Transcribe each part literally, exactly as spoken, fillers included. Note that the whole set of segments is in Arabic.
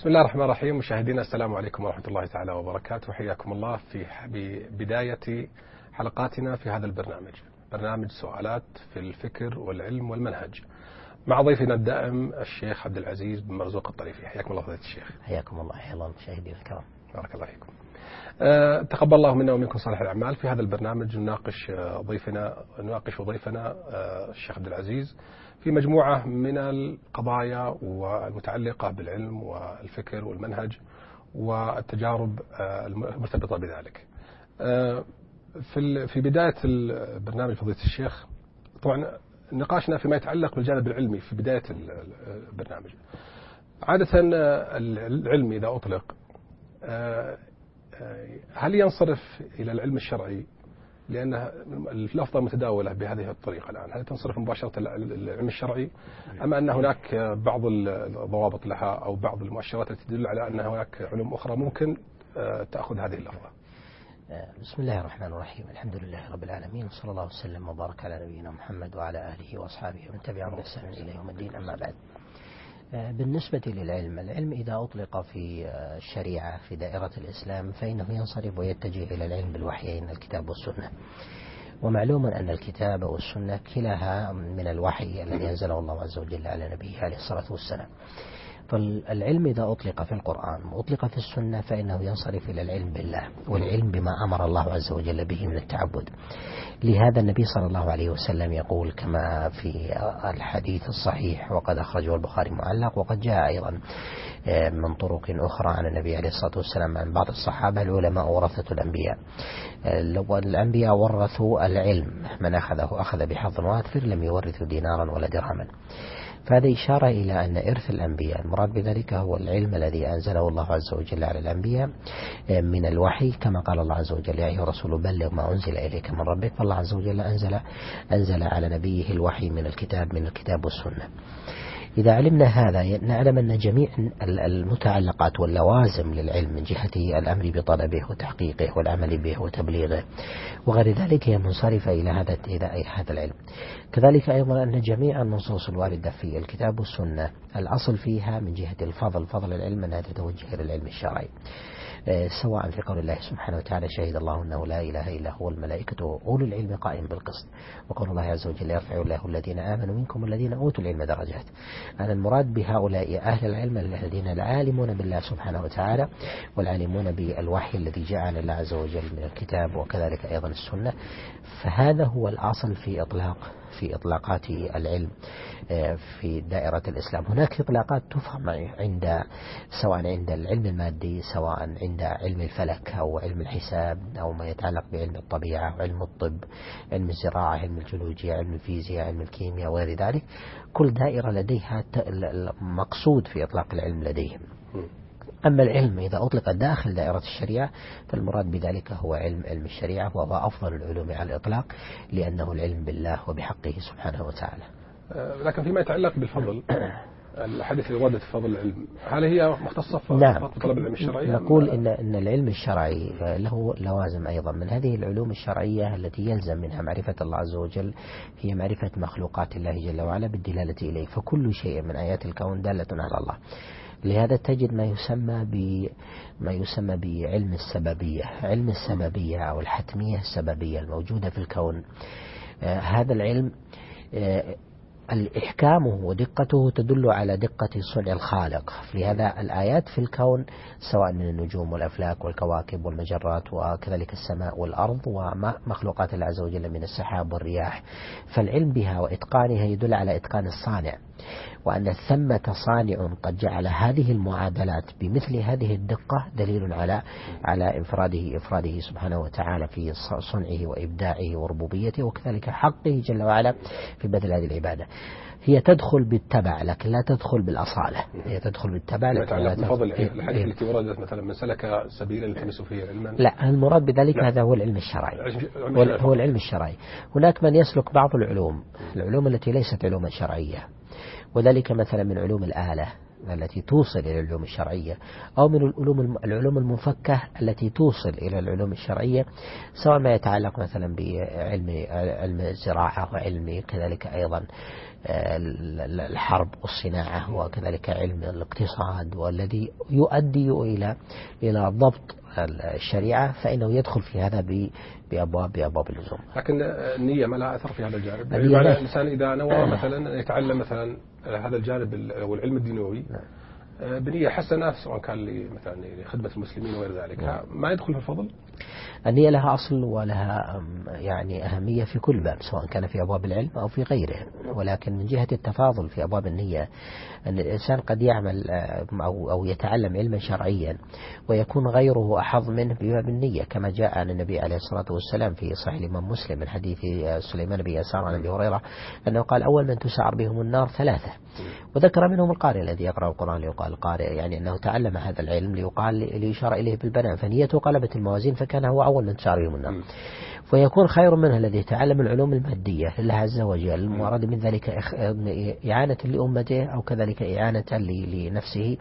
بسم الله الرحمن الرحيم. مشاهدينا السلام عليكم ورحمة الله تعالى وبركاته، حياكم الله في بداية حلقاتنا في هذا البرنامج، برنامج سؤالات في الفكر والعلم والمنهج، مع ضيفنا الدائم الشيخ عبد العزيز بن مرزوق الطريفي. حياكم الله فضيلة الشيخ. حياكم الله. حيا الله المشاهدين الكرام. بارك الله فيكم. أه تقبل الله منا ومنكم صالح الأعمال. في هذا البرنامج نناقش ضيفنا نناقش ضيفنا أه الشيخ عبد العزيز في مجموعة من القضايا والمتعلقة بالعلم والفكر والمنهج والتجارب المرتبطة بذلك. في في بداية البرنامج فضيلة الشيخ، طبعا نقاشنا فيما يتعلق بالجانب العلمي في بداية البرنامج. عادة العلم إذا أطلق هل ينصرف إلى العلم الشرعي، لأن اللفظة متداولة بهذه الطريقة الآن، هل تنصرف مباشرة العلم الشرعي أم أن هناك بعض الضوابط لها أو بعض المؤشرات التي تدل على أن هناك علوم أخرى ممكن تأخذ هذه اللفظة؟ بسم الله الرحمن الرحيم. الحمد لله رب العالمين، وصلى الله وسلم وبارك على نبينا محمد وعلى آله وأصحابه ومن تبعهم بإحسان إلى يوم الدين، أما بعد. بالنسبة للعلم، العلم إذا أطلق في الشريعة في دائرة الإسلام فإنه ينصرف ويتجه إلى العلم بالوحيين، الكتاب والسنة. ومعلوم أن الكتاب والسنة كلاها من الوحي الذي أنزله الله عز وجل على نبيه عليه الصلاة والسلام. فالعلم إذا أطلق في القرآن وأطلق في السنة فإنه ينصرف إلى العلم بالله والعلم بما أمر الله عز وجل به من التعبد. لهذا النبي صلى الله عليه وسلم يقول كما في الحديث الصحيح، وقد أخرجه البخاري معلق، وقد جاء أيضا من طرق أخرى عن النبي عليه الصلاة والسلام عن بعض الصحابة: العلماء ورثة الأنبياء. الأنبياء ورثوا العلم، من أخذه أخذ بحظ وافر، لم يورثوا دينارا ولا درهما. فهذا إشارة إلى أن إرث الأنبياء المراد بذلك هو العلم الذي أنزله الله عز وجل على الأنبياء من الوحي، كما قال الله عز وجل: يا أيها الرسول بلغ ما أنزل إليك من ربك. فالله عز وجل أنزل أنزل على نبيه الوحي من الكتاب من الكتاب والسنة. إذا علمنا هذا نعلم أن جميع المتعلقات واللوازم للعلم من جهة الأمر بطلبه وتحقيقه والعمل به وتبليغه وغير ذلك هي منصرفة إلى هذا إلى هذا العلم. كذلك أيضا أن جميع النصوص الواردة في الكتاب والسنة الأصل فيها من جهة الفضل فضل العلم أنها تتوجه إلى العلم الشرعي، سواء في قول الله سبحانه وتعالى: شهد الله أنه لا إله إلا هو الملائكة أولو العلم قائم بالقسط، وقول الله عز وجل: يرفع الله الذين آمنوا منكم والذين أوتوا العلم درجات. أنا المراد بهؤلاء أهل العلم الذين العالمون بالله سبحانه وتعالى والعالمون بالوحي الذي جاء عن الله عز وجل من الكتاب وكذلك أيضا السنة. فهذا هو الأصل في إطلاق في إطلاقات العلم في دائرة الإسلام. هناك إطلاقات تفهم عند سواء عند العلم المادي، سواء عند علم الفلك أو علم الحساب أو ما يتعلق بعلم الطبيعة وعلم الطب، علم الزراعة، علم الجيولوجيا، علم الفيزياء، علم الكيمياء وغير ذلك. كل دائرة لديها المقصود في إطلاق العلم لديهم. أما العلم إذا أطلق داخل دائرة الشريعة فالمراد بذلك هو علم علم الشريعة، وهو أفضل العلوم على الإطلاق لأنه العلم بالله وبحقه سبحانه وتعالى. لكن فيما يتعلق بالفضل، الحديث اللي وردت في فضل العلم، هل هي مختصة في نعم. طلب العلم الشرعي؟ نقول إن إن العلم الشرعي له لوازم أيضا. من هذه العلوم الشرعية التي يلزم منها معرفة الله عز وجل هي معرفة مخلوقات الله جل وعلا بالدلالة إليه، فكل شيء من آيات الكون دالة على الله. لهذا تجد ما يسمى ب ما يسمى بعلم السببية، علم السببية أو الحتمية السببية الموجودة في الكون. آه هذا العلم آه الإحكامه ودقته تدل على دقة صنع الخالق. لهذا الآيات في الكون سواء من النجوم والأفلاك والكواكب والمجرات وكذلك السماء والأرض ومخلوقات الله عز وجل من السحاب والرياح، فالعلم بها وإتقانها يدل على إتقان الصانع، وأن ثمة صانع قد جعل هذه المعادلات بمثل هذه الدقة دليل على على إفراده إفراده سبحانه وتعالى في صنعه وإبداعه وربوبيته وكذلك حقه جل وعلا في بذل هذه العبادة. هي تدخل بالتبع لكن لا تدخل بالأصالة. هي تدخل بالتبع لكن لا تدخل بفضل الحديث التي وردت مثلا: من سلك سبيلا يلتمس فيه علما. لا، المراد بذلك لا. هذا هو العلم الشرعي، هو العلم الشرعي. هناك من يسلك بعض العلوم العلوم التي ليست علوما شرعية، وذلك مثلا من علوم الآلة التي توصل إلى العلوم الشرعية، أو من العلوم العلوم المنفكة التي توصل إلى العلوم الشرعية، سواء ما يتعلق مثلا بعلم علم الزراعة وعلم كذلك أيضا الحرب والصناعة وكذلك علم الاقتصاد، والذي يؤدي إلى إلى ضبط الشريعة، فإنه يدخل في هذا بأبواب بأبواب اللزوم. لكن النية ما لها أثر في هذا الجانب. يعني الإنسان إذا نوى مثلا يتعلم مثلا هذا الجانب أو العلم الدنيوي بنية حسنة، سواء كان مثلا لخدمة المسلمين وغير ذلك، ما يدخل في الفضل. النية لها أصل ولها يعني أهمية في كل باب، سواء كان في أبواب العلم أو في غيره، ولكن من جهة التفاضل في أبواب النية أن الإنسان قد يعمل أو أو يتعلم علما شرعيا ويكون غيره أحظ منه بباب النية، كما جاء عن النبي عليه الصلاة والسلام في صحيح الإمام مسلم من حديث سليمان بن يسار عن أبي هريرة أنه قال: أول من تسعر بهم النار ثلاثة، وذكر منهم القارئ الذي يقرأ القرآن ليقال القارئ، يعني أنه تعلم هذا العلم ليقال ليشار إليه بالبنان، فنيته قلبت الموازين فكان هو أول من تسعر بهم النار. ويكون خير منه الذي تعلم العلوم المادية لله عز وجل، المراد من ذلك إعانة لأمته أو كذلك إعانة لنفسه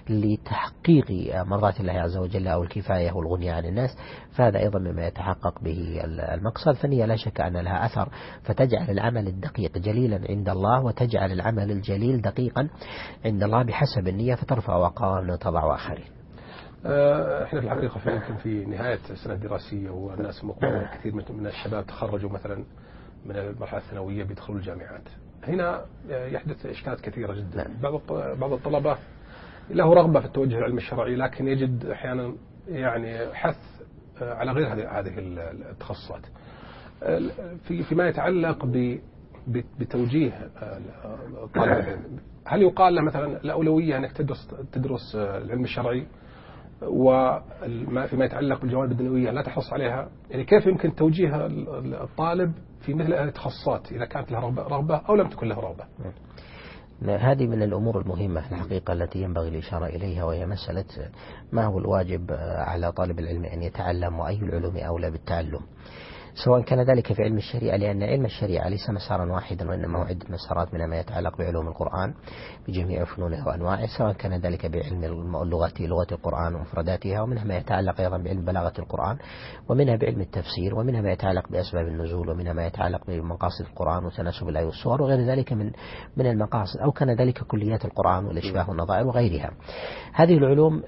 لتحقيق مرضات الله عز وجل أو الكفاية والغنية عن الناس، فهذا أيضا مما يتحقق به المقصد. فالنية لا شك أن لها أثر، فتجعل العمل الدقيق جليلا عند الله، وتجعل العمل الجليل دقيقا عند الله بحسب النية، فترفع أقواما وتضع آخرين. احنا في الحقيقة في يمكن في نهاية السنة الدراسية والناس مقبلة، كثير من الشباب تخرجوا مثلا من المرحلة الثانوية بيدخلوا الجامعات. هنا يحدث إشكالات كثيرة جدا. بعض بعض الطلبة له رغبة في التوجه العلم الشرعي، لكن يجد أحيانا يعني حث على غير هذه هذه التخصصات. في فيما يتعلق بتوجيه طالب العلم، هل يقال له مثلا الأولوية أنك تدرس تدرس العلم الشرعي، وما فيما يتعلق بالجوانب الدنيوية لا تحرص عليها؟ يعني كيف يمكن توجيه الطالب في مثل هذه التخصصات إذا كانت له رغبة أو لم تكن له رغبة؟ هذه من الأمور المهمة الحقيقة التي ينبغي الإشارة إليها، وهي مسألة ما هو الواجب على طالب العلم أن يتعلم، وأي العلوم أولى بالتعلم، سواء كان ذلك في علم الشريعة، لأن علم الشريعة ليس مسارا واحدا، وإنما عدة مسارات منها ما يتعلق بعلوم القرآن بجميع فنونه وأنواعه، سواء كان ذلك بعلم اللغة لغة القرآن ومفرداتها، ومنها ما يتعلق أيضا بعلم بلاغة القرآن، ومنها بعلم التفسير، ومنها ما يتعلق بأسباب النزول، ومنها ما يتعلق بمقاصد القرآن وتناسب الآيات والسور وغير ذلك من من المقاصد، أو كان ذلك كليات القرآن والإشباه والنظائر وغيرها. هذه العلوم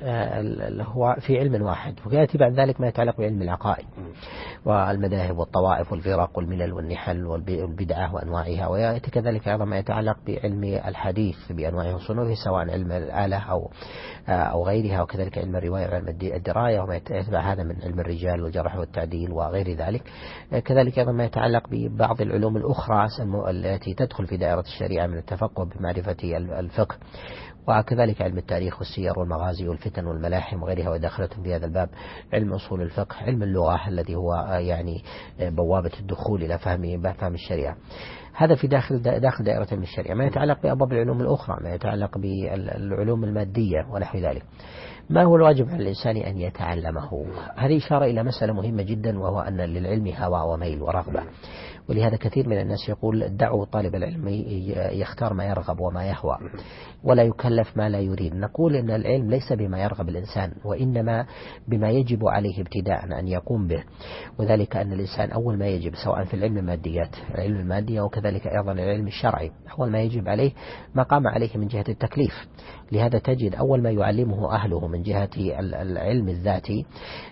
هو في علم واحد. ويأتي بعد ذلك ما يتعلق بعلم العقائد والمذاهب والطوائف والفرق والملل والنحل والبدعة وأنواعها، ويأتي كذلك أيضا ما يتعلق بعلم الحديث بأنواعه وصنوفه، سواء علم الآلة أو أو غيرها، وكذلك علم الرواية وعلم الدراية، وما يتبع هذا من علم الرجال والجرح والتعديل وغير ذلك. كذلك أيضا ما يتعلق ببعض العلوم الأخرى التي تدخل في دائرة الشريعة من التفقه بمعرفة الفقه، وكذلك علم التاريخ والسير والمغازي والفتن والملاحم وغيرها، وداخلة في هذا الباب علم أصول الفقه، علم اللغة الذي هو يعني بوابة الدخول إلى فهم فهم الشريعة. هذا في داخل داخل دائرة علم الشريعة. ما يتعلق بأبواب العلوم الأخرى، ما يتعلق بالعلوم المادية ونحو ذلك. ما هو الواجب على الإنسان أن يتعلمه؟ هذه إشارة إلى مسألة مهمة جدا، وهو أن للعلم هوى وميل ورغبة، ولهذا كثير من الناس يقول دعوا طالب العلم يختار ما يرغب وما يهوى، ولا يكلف ما لا يريد. نقول إن العلم ليس بما يرغب الإنسان، وإنما بما يجب عليه ابتداء أن يقوم به، وذلك أن الإنسان أول ما يجب، سواء في العلم الماديات العلم المادي وكذلك أيضا العلم الشرعي، أول ما يجب عليه ما قام عليه من جهة التكليف. لهذا تجد أول ما يعلمه أهله من جهة العلم الذاتي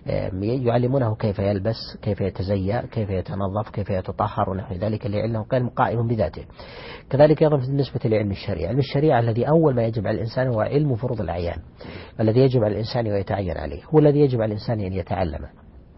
يعلمونه كيف يلبس، كيف يتزيأ، كيف يتنظف، كيف يتطهر ونحو ذلك، لعلم قائم بذاته. كذلك أيضا بالنسبة لعلم الشريعة، علم الشريعة الذي أول ما يجب على الإنسان هو علم فروض الأعيان، الذي يجب على الإنسان ويتعين عليه، هو الذي يجب على الإنسان أن يتعلمه.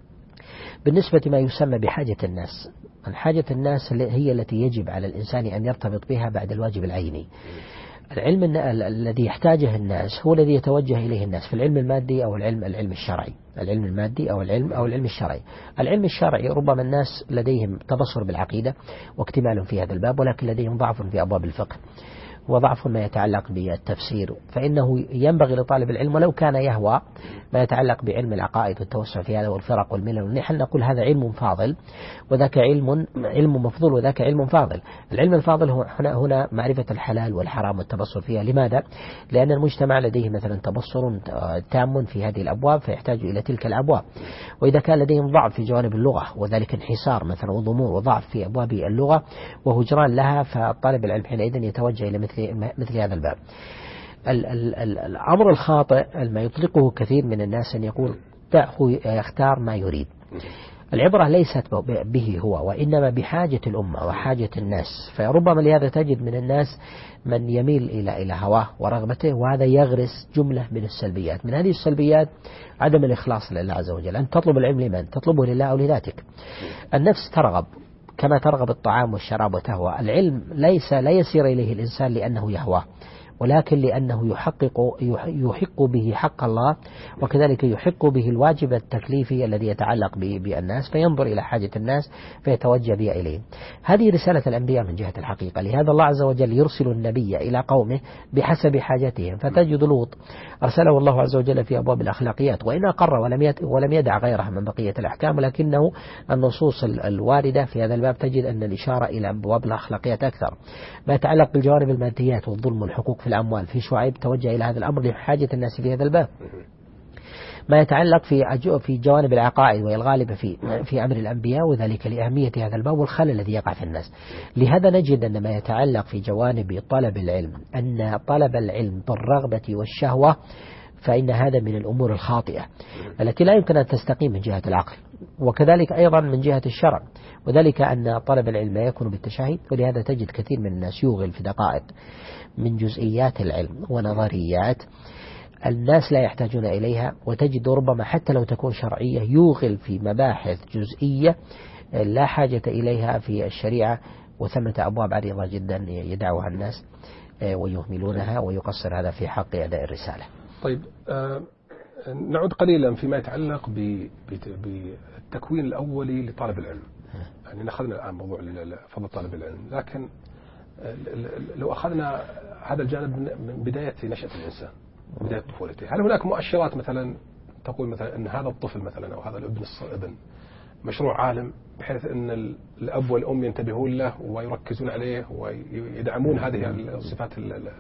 بالنسبة ما يسمى بحاجة الناس، حاجة الناس هي التي يجب على الإنسان أن يرتبط بها بعد الواجب العيني. العلم الذي يحتاجه الناس هو الذي يتوجه إليه الناس في العلم المادي أو العلم العلم الشرعي، العلم المادي أو العلم أو العلم الشرعي. العلم الشرعي ربما الناس لديهم تبصر بالعقيدة واكتمال في هذا الباب، ولكن لديهم ضعف في أبواب الفقه، وضعف ما يتعلق بالتفسير، فإنه ينبغي لطالب العلم ولو كان يهوى ما يتعلق بعلم العقائد والتوسع في هذا والفرق والملل، ونحن نقول هذا علم فاضل وذاك علم علم مفضول وذاك علم فاضل. العلم الفاضل هو هنا هنا معرفة الحلال والحرام والتبصر فيها. لماذا؟ لأن المجتمع لديه مثلا تبصر تام في هذه الأبواب فيحتاج إلى تلك الأبواب، وإذا كان لديهم ضعف في جوانب اللغة وذلك انحسار مثلا وضمور وضعف في أبواب اللغة وهجران لها، فطالب العلم حينئذ يتوجه إلى مثل مثل هذا الباب. ال ال ال الأمر الخاطئ ما يطلقه كثير من الناس أن يقول دعه يختار ما يريد. العبرة ليست به هو وإنما بحاجة الأمة وحاجة الناس، فربما لهذا تجد من الناس من يميل إلى إلى هواه ورغبته، وهذا يغرس جملة من السلبيات. من هذه السلبيات عدم الإخلاص لله عز وجل. أن تطلب العلم لمن؟ تطلبه لله أو لذاتك. النفس ترغب كما ترغب الطعام والشراب وتهوى. العلم ليس لا يسير إليه الإنسان لأنه يهواه، ولكن لأنه يحقق يحق به حق الله، وكذلك يحق به الواجب التكليفي الذي يتعلق بالناس، فينظر إلى حاجة الناس فيتوجه بها إليه. هذه رسالة الأنبياء من جهة الحقيقة. لهذا الله عز وجل يرسل النبي إلى قومه بحسب حاجتهم. فتجد لوط أرسله الله عز وجل في أبواب الأخلاقيات، وإن أقر ولم ولم يدع غيرها من بقية الأحكام، ولكنه النصوص الواردة في هذا الباب تجد أن الإشارة إلى أبواب الأخلاقيات أكثر. ما يتعلق بالجوانب الماديات والظلم والحقوق في الأموال في شعيب توجه إلى هذا الأمر لحاجة الناس في هذا الباب. ما يتعلق في في جوانب العقائد وهي الغالبة في في أمر الأنبياء، وذلك لأهمية هذا الباب والخلل الذي يقع في الناس. لهذا نجد أن ما يتعلق في جوانب طلب العلم أن طلب العلم بالرغبة والشهوة فإن هذا من الأمور الخاطئة التي لا يمكن أن تستقيم من جهة العقل، وكذلك أيضا من جهة الشرع، وذلك أن طلب العلم لا يكون بالتشهي. ولهذا تجد كثير من الناس يوغل في دقائق من جزئيات العلم ونظريات الناس لا يحتاجون إليها، وتجد ربما حتى لو تكون شرعية يوغل في مباحث جزئية لا حاجة إليها في الشريعة، وثمة أبواب عريضة جدا يدعوها الناس ويهملونها، ويقصر هذا في حق أداء الرسالة. طيب آه نعود قليلا فيما يتعلق بالتكوين الأولي لطالب العلم. يعني أخذنا الآن موضوع فضل طالب العلم، لكن لو أخذنا هذا الجانب من بداية نشأة الإنسان، بداية طفولته، هل هناك مؤشرات مثلا تقول مثلا أن هذا الطفل مثلا أو هذا الابن الابن مشروع عالم، بحيث أن الأب والأم ينتبهون له ويركزون عليه ويدعمون هذه الصفات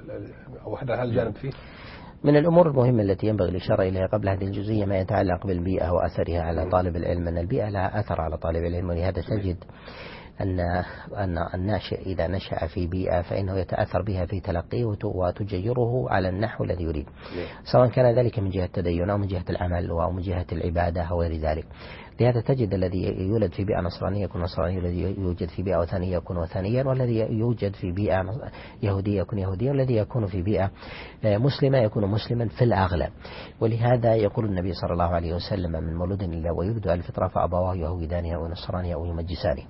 أو هذا الجانب فيه؟ من الأمور المهمة التي ينبغي الإشارة إليها قبل هذه الجزئية ما يتعلق بالبيئة وأثرها على طالب العلم. أن البيئة لها أثر على طالب العلم، ولهذا تجد أن أن الناشئ إذا نشأ في بيئة فإنه يتأثر بها في تلقيه وتجيره على النحو الذي يريد، سواء كان ذلك من جهة التدين أو من جهة العمل أو من جهة العبادة أو غير ذلك. لهذا تجد الذي يولد في بيئة نصرانية يكون نصراني، والذي يوجد في بيئة وثنية يكون وثنيا، والذي يوجد في بيئة يهودية يكون يهوديا، والذي يكون في بيئة مسلمة يكون مسلما في الأغلب. ولهذا يقول النبي صلى الله عليه وسلم: من مولود إلا ويولد على الفطرة فأبواه يهودانه أو نصرانه أو يمجسانه.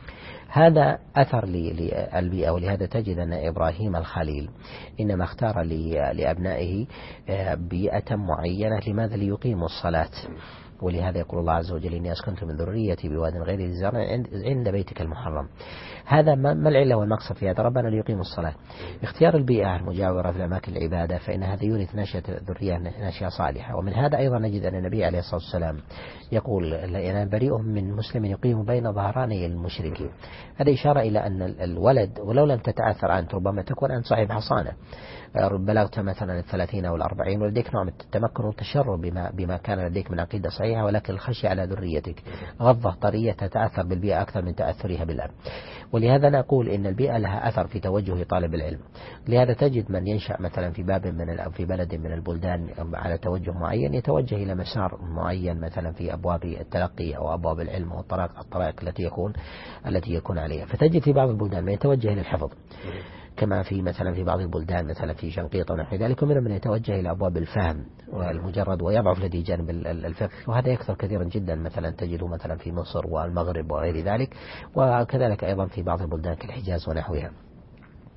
هذا أثر للبيئة. ولهذا تجد أن إبراهيم الخليل إنما اختار لأبنائه بيئة معينة. لماذا؟ ليقيموا الصلاة. ولهذا يقول الله عز وجل: إني أسكنت من ذريتي بواد غير ذي زرع عند بيتك المحرم. هذا ما العلة والمقصد في هذا؟ ربنا ليقيموا الصلاة. اختيار البيئة المجاورة في أماكن العبادة فإن هذا يورث نشأة ذرية نشأة صالحة. ومن هذا أيضا نجد أن النبي عليه الصلاة والسلام يقول: أنا بريء من مسلم يقيم بين ظهراني المشركين. هذا إشارة إلى أن الولد ولو لم تتأثر أنت ربما تكون أنت صاحب حصانة، بلغت مثلا الثلاثين أو الأربعين ولديك نوع من التمكن والتشرب بما, بما كان لديك من عقيدة صحيحة، ولكن الخشية على ذريتك غضة طرية تتأثر بالبيئة أكثر من تأثرها بالأب. ولهذا نقول إن البيئة لها أثر في توجه طالب العلم. لهذا تجد من ينشأ مثلا في باب من أو في بلد من البلدان على توجه معين يتوجه إلى مسار معين مثلا في أبواب التلقي أو أبواب العلم والطرائق الطرائق التي يكون التي يكون عليها. فتجد في بعض البلدان من يتوجه إلى الحفظ، كما في مثلا في بعض البلدان مثلا في شنقيط ونحو ذلك، ومنهم من يتوجه إلى أبواب الفهم والمجرد ويضعف لديه جانب الفقه، وهذا يكثر كثيرا جدا. مثلا تجده مثلا في مصر والمغرب وغير ذلك، وكذلك أيضا في بعض البلدان كالحجاز ونحوها.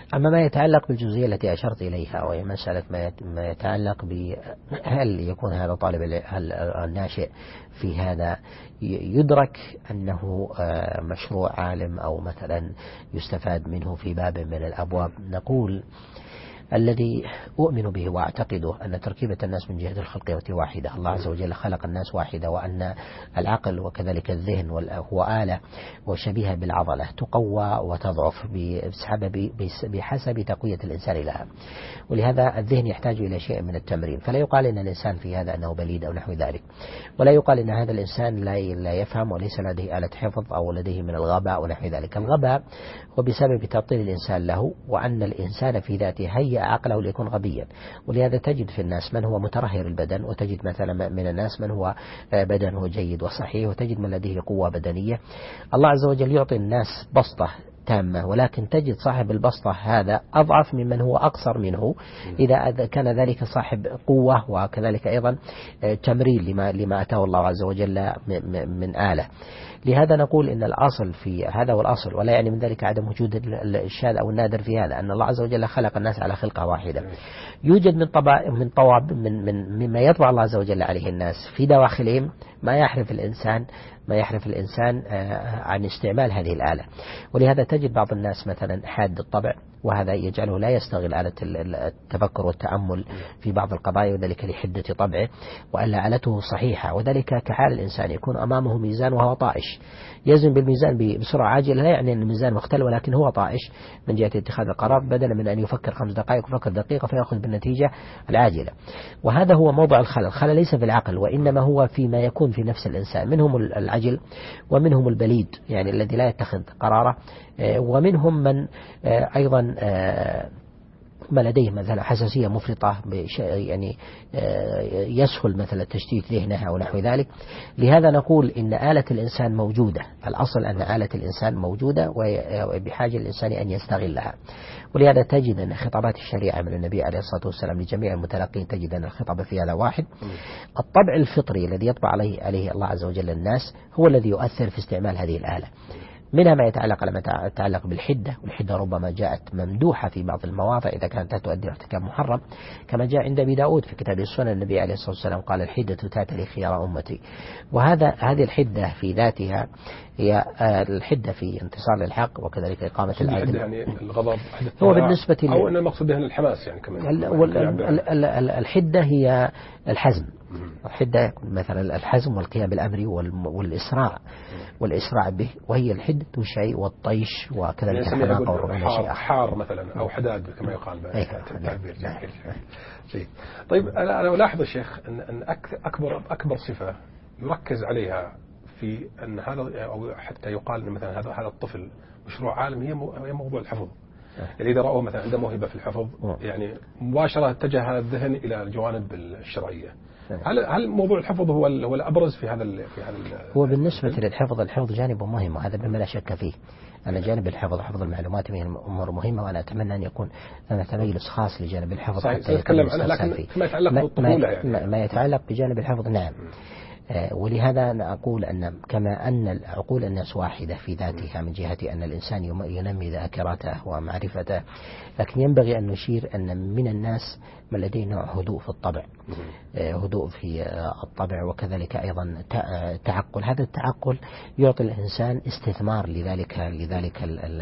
أما ما يتعلق بالجزئية التي أشرت إليها وهي مسألة ما يتعلق بهل يكون هذا طالب الناشئ في هذا يدرك أنه مشروع عالم أو مثلا يستفاد منه في باب من الأبواب، نقول الذي أؤمن به وأعتقده أن تركيبة الناس من جهة الخلقية واحدة. الله عز وجل خلق الناس واحدة، وأن العقل وكذلك الذهن هو آلة وشبيهة بالعضلة تقوى وتضعف بسبب بحسب تقوية الإنسان لها، ولهذا الذهن يحتاج إلى شيء من التمرين. فلا يقال أن الإنسان في هذا أنه بليد أو نحو ذلك، ولا يقال أن هذا الإنسان لا يفهم وليس لديه آلة حفظ أو لديه من الغباء ونحو ذلك. الغباء هو بسبب تعطيل الإنسان له، وأن الإنسان في ذاته هيأ عقله ليكون غبيا. ولهذا تجد في الناس من هو مترهر البدن، وتجد مثلا من الناس من هو بدنه جيد وصحيح، وتجد من لديه قوة بدنية. الله عز وجل يعطي الناس بسطة تامة، ولكن تجد صاحب البسطة هذا أضعف ممن هو أقصر منه إذا كان ذلك صاحب قوة وكذلك أيضا تمرين لما, لما أتاه الله عز وجل من آلة. لهذا نقول إن الأصل في هذا والأصل، ولا يعني من ذلك عدم وجود الشاذ أو النادر في هذا، أن الله عز وجل خلق الناس على خلقة واحدة. يوجد من طبع من طواب من من مما يطبع الله عز وجل عليه الناس في دواخلهم ما يحرف الإنسان ما يحرف الإنسان عن استعمال هذه الآلة. ولهذا تجد بعض الناس مثلا حاد الطبع، وهذا يجعله لا يستغل آلة التفكر والتأمل في بعض القضايا، وذلك لحدة طبعه، وألا آلته صحيحة. وذلك كحال الإنسان يكون أمامه ميزان وهو طائش، يزن بالميزان بسرعة عاجلة، لا يعني أن الميزان مختل، ولكن هو طائش من جهة اتخاذ القرار، بدلا من أن يفكر خمس دقائق يفكر دقيقة فيأخذ بالنتيجة العاجلة. وهذا هو موضع الخلل. الخلل ليس في العقل، وإنما هو فيما يكون في نفس الإنسان. منهم العجل، ومنهم البليد يعني الذي لا يتخذ قراره، ومنهم من أيضا ما لديه مثلا حساسية مفرطة يعني يسهل مثلا تشتيت ذهنها ونحو ذلك. لهذا نقول إن آلة الإنسان موجودة، الأصل أن آلة الإنسان موجودة وبحاجة الإنسان أن يستغلها. ولهذا تجد أن خطابات الشريعة من النبي عليه الصلاة والسلام لجميع المتلقين تجد أن الخطاب فيها لا واحد. الطبع الفطري الذي يطبع عليه, عليه الله عز وجل الناس هو الذي يؤثر في استعمال هذه الآلة. منها ما يتعلق على ما يتعلق بالحدة، والحدة ربما جاءت ممدوحة في بعض المواضع إذا كانت تؤدي ارتكاب محرم، كما جاء عند أبي داود في كتاب السنن النبي عليه الصلاة والسلام قال الحدة تاتي لخيار أمتي. وهذا هذه الحدة في ذاتها هي الحدة في انتصار للحق وكذلك إقامة العدل. يعني الغضب هو بالنسبة أو أن المقصود بها الحماس يعني كمان. الحدة هي الحزم. الحدة مثلا الحزم والقيام بالأمر والإسراع والإسراع به، وهي الحدة شيء والطيش وكذلك الحماقة والرغبة شيء حار مثلا أو حداد كما يقال بالتعبير. جيد. طيب أنا ألاحظ الشيخ أن أن أكبر أكبر صفة يركز عليها في أن هذا أو حتى يقال أن مثلا هذا هذا الطفل مشروع عالم هي هي موضوع الحفظ. يعني إذا رأوه مثلا عنده موهبة في الحفظ يعني مباشرة اتجه الذهن إلى الجوانب الشرعية. هل هل موضوع الحفظ هو هو الأبرز في هذا في هذا هو بالنسبة للحفظ الحفظ جانب مهم، وهذا مما لا شك فيه. أنا جانب الحفظ حفظ المعلومات من الأمور مهمة، وأنا أتمنى أن يكون لنا تميز خاص لجانب الحفظ حتى يتكلم عنه، لكن فيما يتعلق بالطفولة يعني ما يتعلق بجانب الحفظ نعم. ولهذا أنا أقول أن كما أن عقول الناس واحدة في ذاتها من جهة أن الإنسان ينمي ذاكرته ومعرفته، لكن ينبغي أن نشير أن من الناس من لديه نوع هدوء في الطبع، هدوء في الطبع وكذلك أيضا تعقل. هذا التعقل يعطي الإنسان استثمار لذلك لذلك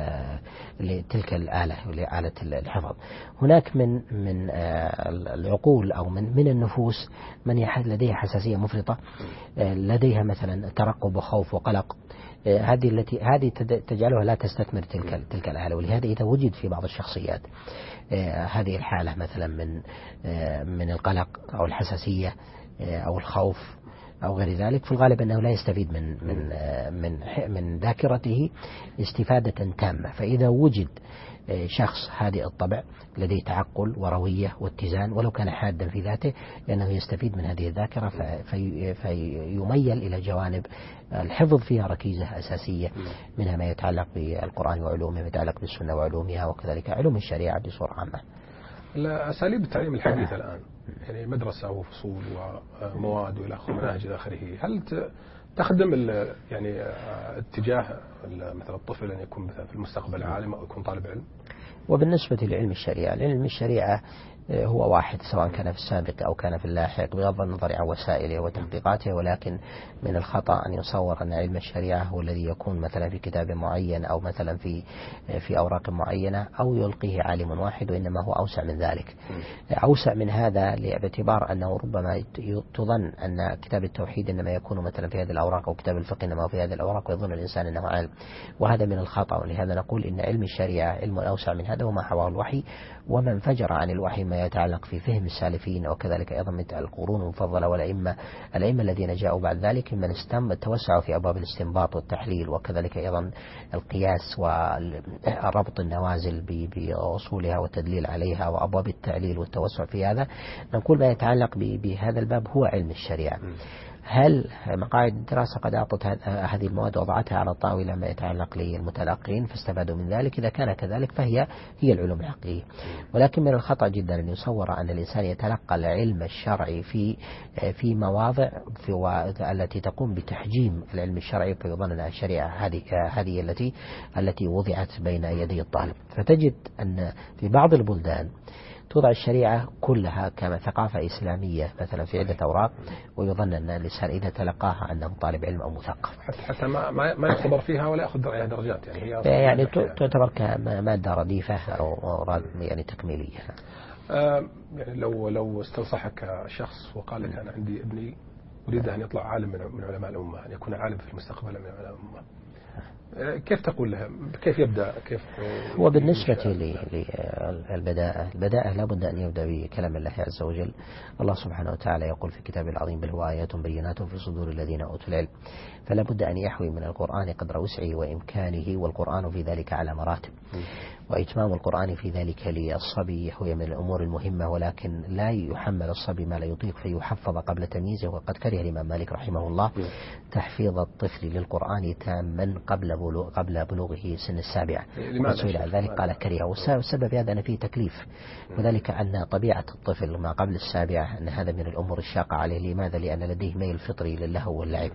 لتلك الآلة لآلة الحفظ. هناك من من العقول أو من من النفوس من لديها حساسية مفرطة، لديها مثلا ترقب وخوف وقلق، هذه التي هذه تجعلها لا تستثمر تلك تلك الآلة. ولهذا إذا وجد في بعض الشخصيات هذه الحالة مثلا من من القلق أو الحساسية أو الخوف أو غير ذلك، في الغالب أنه لا يستفيد من من من من ذاكرته استفادة تامة. فإذا وجد شخص هادئ الطبع لديه تعقل وروية واتزان ولو كان حادا في ذاته، لأنه يستفيد من هذه الذاكرة في فيميل إلى جوانب الحفظ فيها ركيزة أساسية، منها ما يتعلق بالقرآن وعلومه، ما يتعلق بالسنة وعلومها، وكذلك علوم الشريعة بصورة عامة. أساليب التعليم الحديثة الآن يعني مدرسة وفصول ومواد وإلى آخره مناهج إلى آخره، هل تخدم يعني اتجاه مثلا الطفل أن يكون مثلا في المستقبل عالم أو يكون طالب علم؟ وبالنسبة لعلم الشريعة، علم الشريعة هو واحد سواء كان في السابق أو كان في اللاحق بغض النظر عن وسائله وتحقيقاته، ولكن من الخطأ أن يصور أن علم الشريعة هو الذي يكون مثلا في كتاب معين أو مثلا في في أوراق معينة أو يلقيه عالم واحد، وإنما هو أوسع من ذلك. أوسع من هذا باعتبار أنه ربما تظن أن كتاب التوحيد إنما يكون مثلا في هذه الأوراق، أو كتاب الفقه إنما في هذه الأوراق، ويظن الإنسان أنه عالم، وهذا من الخطأ. ولهذا نقول إن علم الشريعة علم أوسع من هذا وما حواه الوحي، وما انفجر عن الوحي ما يتعلق في فهم السالفين، وكذلك أيضا من القرون المفضلة والأئمة الأئمة الذين جاءوا بعد ذلك من استم توسعوا في أبواب الاستنباط والتحليل، وكذلك أيضا القياس وربط النوازل بأصولها والتدليل عليها وأبواب التعليل والتوسع في هذا. نقول ما يتعلق بهذا الباب هو علم الشريعة. هل مقاعد الدراسة قد أعطت هذه المواد وضعتها على الطاولة ما يتعلق للمتلقين فاستفادوا من ذلك؟ إذا كان كذلك فهي هي العلوم الحقيقية. ولكن من الخطأ جدا أن يصور أن الإنسان يتلقى العلم الشرعي في في مواضع في التي تقوم بتحجيم العلم الشرعي، فيظن أن الشريعة هذه هذه التي التي وضعت بين يدي الطالب. فتجد أن في بعض البلدان توضع الشريعة كلها كما ثقافة إسلامية مثلا في عدة أوراق، ويظن أن الإنسان إذا تلقاها أنه طالب علم أو مثقف، حتى ما ما يعتبر فيها ولا يأخذ عليها درجات، يعني هي يعني تعتبر كمادة رديفة أو أوراق يعني تكميلية. آه يعني لو لو استنصحك شخص وقال لك أنا عندي ابني أريد أن يطلع عالم من علماء الأمة، أن يكون عالم في المستقبل من علماء الأمة، كيف تقول لها؟ كيف يبدأ؟ كيف وبالنسبة للبداءة البداءة لا بد أن يبدأ بكلام الله عز وجل. الله سبحانه وتعالى يقول في كتابه العظيم بل هو آيات بينات في صدور الذين أوتوا العلم. فلا بد أن يحوي من القرآن قدر وسعه وإمكانه، والقرآن في ذلك على مراتب، وإتمام القرآن في ذلك للصبي يحوي من الأمور المهمة، ولكن لا يحمل الصبي ما لا يطيق فيحفظ قبل تمييزه. وقد كره الإمام مالك رحمه الله تحفيظ الطفل للقرآن تاما قبل بلوغ قبل بلوغه سن السابعة. وسئل عن ذلك قال كرهه، والسبب هذا أن فيه تكليف، وذلك أن طبيعة الطفل ما قبل السابعة أن هذا من الأمور الشاقة عليه. لماذا؟ لأن لديه ميل فطري للهو واللعب،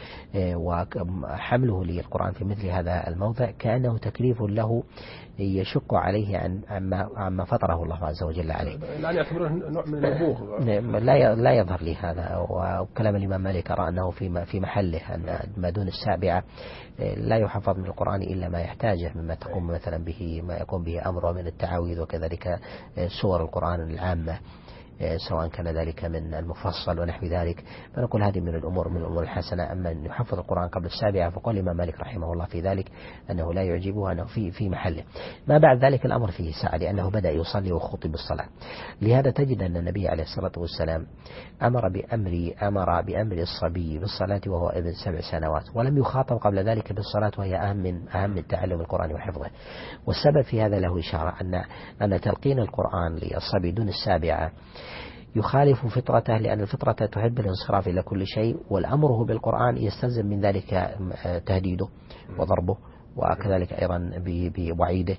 وحمله للقرآن في مثل هذا الموضع كأنه تكليف له يشق عليه عن عما فطره الله عز وجل عليه. لا يعتبره نوع من النبوغ، لا لا يظهر لي هذا. وكلام الإمام مالك أرى أنه في في محله، أن ما دون السابعة لا يحفظ من القرآن إلا ما يحتاجه مما تقوم مثلا به ما يقوم به أمره من التعاويذ، وكذلك سور القرآن العامة سواء كان ذلك من المفصل ونحو ذلك. فنقول هذه من الأمور من الأمور الحسنة. أما أن يحفظ القرآن قبل السابعة فقال الإمام مالك رحمه الله في ذلك أنه لا يعجبه، أنه في في محله. ما بعد ذلك الأمر فيه سعة، لأنه بدأ يصلي وخطب بالصلاة. لهذا تجد أن النبي عليه الصلاة والسلام أمر بأمر أمر بأمر الصبي بالصلاة وهو ابن سبع سنوات، ولم يخاطب قبل ذلك بالصلاة، وهي أهم من أهم من تعلم القرآن وحفظه. والسبب في هذا له إشارة أن أن تلقين القرآن للصبي دون السابعة يخالف فطرته، لأن الفطرة تحب الانصراف إلى كل شيء، والأمره بالقرآن يستلزم من ذلك تهديده وضربه، وكذلك أيضا بوعيده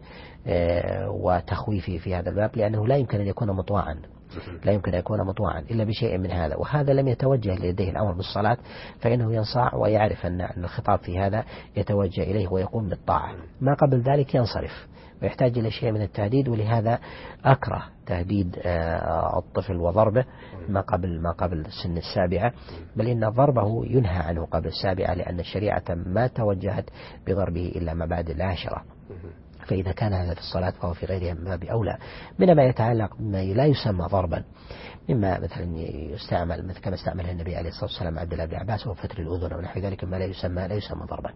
وتخويفه في هذا الباب، لأنه لا يمكن أن يكون مطوعا لا يمكن أن يكون مطوعا إلا بشيء من هذا. وهذا لم يتوجه لديه الأمر بالصلاة، فإنه ينصاع ويعرف أن الخطاب في هذا يتوجه إليه ويقوم بالطاعة. ما قبل ذلك ينصرف ويحتاج إلى شيء من التهديد، ولهذا أكره تهديد الطفل وضربه ما قبل ما قبل سن السابعة، بل إن ضربه ينهى عنه قبل السابعة، لأن الشريعة ما توجهت بضربه إلا ما بعد العاشرة. فإذا كان هذا في الصلاة فهو في غيرها من باب أولى. من ما يتعلق بما لا يسمى ضربا، مما مثلا يستعمل مثل كما استعمله النبي عليه الصلاة والسلام عبد الله بن عباس وفتر الأذن ونحو ذلك، ما لا يسمى لا يسمى ضربا.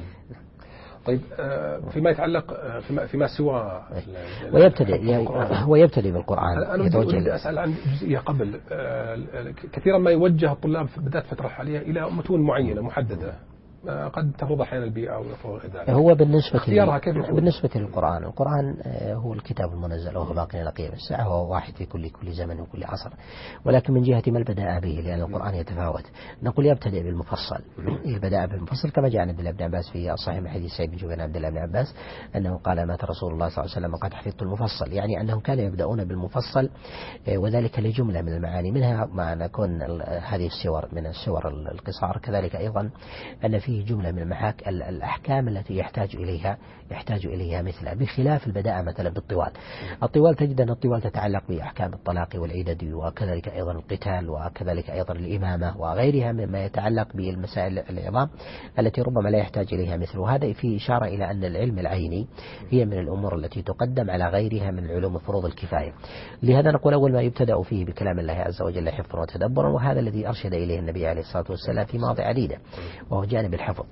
طيب فيما يتعلق فيما, فيما سوى ويبتدئ ويبتدئ بالقرآن. أنا أريد أسأل عن جزئية قبل. كثيرا ما يوجه الطلاب في بداية فترة حالية إلى متون معينة محددة، قد تفرض أحيانا البيئة أو يفرض ذلك. هو بالنسبة لي بالنسبة للقرآن، القرآن هو الكتاب المنزل وهو باقي إلى قيام الساعة، هو واحد في كل كل زمن وكل عصر. ولكن من جهة ما البداء به، لأن القرآن يتفاوت، نقول يبتدئ بالمفصل. البداء بالمفصل كما جاء عن عبد الله بن عباس في الصحيح من حديث سعيد بن جبير عن عبد الله بن عباس أنه قال مات رسول الله صلى الله عليه وسلم وقد حفظت المفصل، يعني أنهم كانوا يبدأون بالمفصل، وذلك لجملة من المعاني، منها ما نكون هذه السور من السور القصار. كذلك أيضا أن فيه فيه جملة من المحاك الأحكام التي يحتاج إليها يحتاج إليها مثلها، بخلاف البداءة مثلا بالطوال. الطوال تجد أن الطوال تتعلق بأحكام الطلاق والعدد، وكذلك أيضا القتال، وكذلك أيضا الإمامة وغيرها مما يتعلق بالمسائل العظام التي ربما لا يحتاج إليها مثل. وهذا في إشارة إلى أن العلم العيني هي من الأمور التي تقدم على غيرها من علوم فروض الكفاية. لهذا نقول أول ما يبتدأ فيه بكلام الله عز وجل حفظا وتدبرا، وهذا الذي أرشد إليه النبي عليه الصلاة والسلام في مواضع عديدة، وهو جانب الحفظ.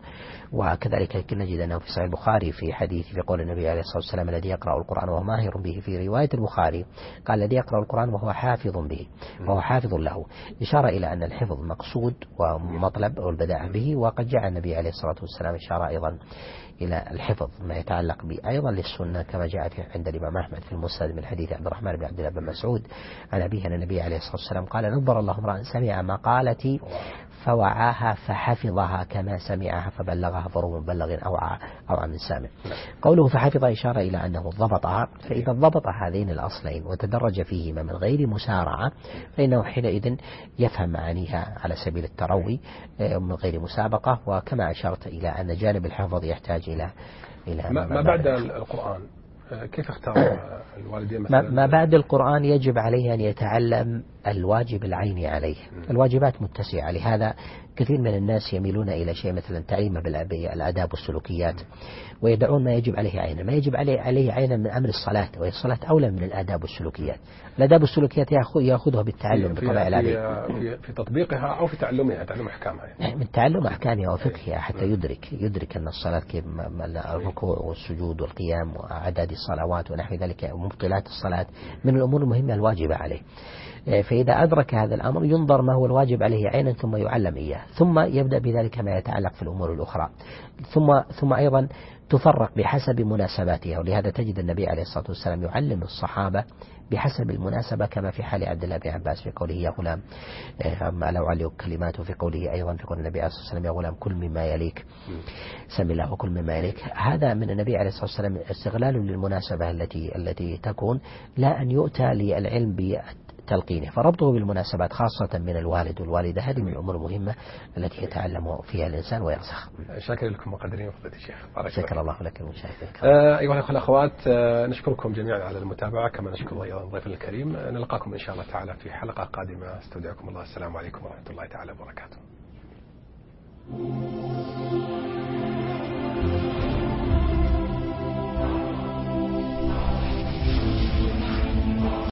وكذلك نجد أنه في صحيح البخاري في حديث في قول النبي عليه الصلاة والسلام الذي يقرأ القرآن وهو ماهر به، في رواية البخاري قال الذي يقرأ القرآن وهو حافظ به، وهو حافظ له، إشارة إلى أن الحفظ مقصود ومطلب والبداءة به. وقد جاء النبي عليه الصلاة والسلام إشارة أيضا إلى الحفظ ما يتعلق به أيضا للسنة، كما جاء في عند الإمام أحمد في المسند من حديث عبد الرحمن بن عبد الله بن مسعود عن أبيه أن النبي عليه الصلاة والسلام قال نظر الله امرأ سمع مقالتي فوعاها فحفظها كما سمعها فبلغها فرب مبلغ أوعى أوعى من سامع. قوله فحفظ إشارة إلى أنه ضبطها، فإذا ضبط هذين الأصلين وتدرج فيهما من غير مسارعة فإنه حينئذ يفهم معانيها على سبيل التروي من غير مسابقة. وكما أشرت إلى أن جانب الحفظ يحتاج إلى إلى ما, ما بعد القرآن كيف اختار الوالدين مثلا؟ ما بعد القرآن يجب عليه أن يتعلم الواجب العيني عليه. الواجبات متسعة، لهذا كثير من الناس يميلون إلى شيء مثلا تعليم بالآداب والسلوكيات، ويدعون ما يجب عليه عينا. ما يجب عليه عليه عينا من أمر الصلاة، وهي الصلاة أولى من الآداب والسلوكيات. الآداب والسلوكيات يأخذها بالتعلم بطبع العلم، في, في تطبيقها أو في تعلمها، تعلم أحكامها يعني. من تعلم أحكامها وفقهها حتى يدرك يدرك أن الصلاة كيف الركوع والسجود والقيام وأعداد الصلوات ونحو ذلك ومبطلات الصلاة من الأمور المهمة الواجبة عليه. فإذا أدرك هذا الأمر ينظر ما هو الواجب عليه عينا ثم يعلم إياه، ثم يبدأ بذلك ما يتعلق في الأمور الأخرى، ثم ثم أيضا تفرق بحسب مناسباتها. ولهذا تجد النبي عليه الصلاة والسلام يعلم الصحابة بحسب المناسبة، كما في حال عبد الله بن عباس في قوله يا غلام ما لو علق كلماته، في قوله أيضا في قول النبي عليه الصلاة والسلام يا غلام كل مما يليك سم الله وكل مما يليك. هذا من النبي عليه الصلاة والسلام استغلال للمناسبة التي التي تكون، لا أن يؤتى للعلم بتلقينه. فربطه بالمناسبات خاصة من الوالد والوالدة هذه من الأمور المهمة التي يتعلم فيها الإنسان ويرسخ. شاكر لكم مقدرين فضيلة الشيخ. شكر الله لك المشاهدين. آه أيها الأخوة والأخوات، آه نشكركم جميعا على المتابعة، كما نشكر أيضا ضيفنا الكريم. آه نلقاكم إن شاء الله تعالى في حلقة قادمة. استودعكم الله. السلام عليكم ورحمة الله تعالى وبركاته.